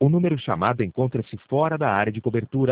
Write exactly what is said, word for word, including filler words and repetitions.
O número chamado encontra-se fora da área de cobertura